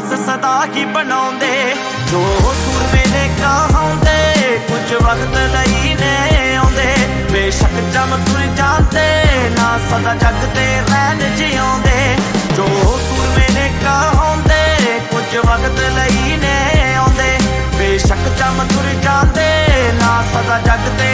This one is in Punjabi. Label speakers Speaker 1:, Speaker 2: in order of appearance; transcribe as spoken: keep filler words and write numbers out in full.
Speaker 1: ਇਤਿਹਾਸ ਸਦਾ ਹੀ ਬਣਾਉਂਦੇ। ਜੋ ਸੂਰਮੇ ਨੇ ਕਹਾਉਂਦੇ ਕੁਝ ਵਕਤ ਲਈ ਨੇ ਆਉਂਦੇ। ਬੇਸ਼ੱਕ ਜਮ ਤੁਰ ਜਾਂਦੇ ਨਾ ਸਦਾ ਜਗ ਤੇ ਰਹਿਣ ਜਿਉਂਦੇ। ਜੋ ਸੂਰਮੇ ਨੇ ਕਹਾਉਂਦੇ ਕੁਝ ਵਕਤ ਲਈ ਨੇ ਆਉਂਦੇ। ਬੇਸ਼ੱਕ ਜਮ ਤੁਰ ਜਾਂਦੇ ਨਾ ਸਦਾ ਜਗ ਤੇ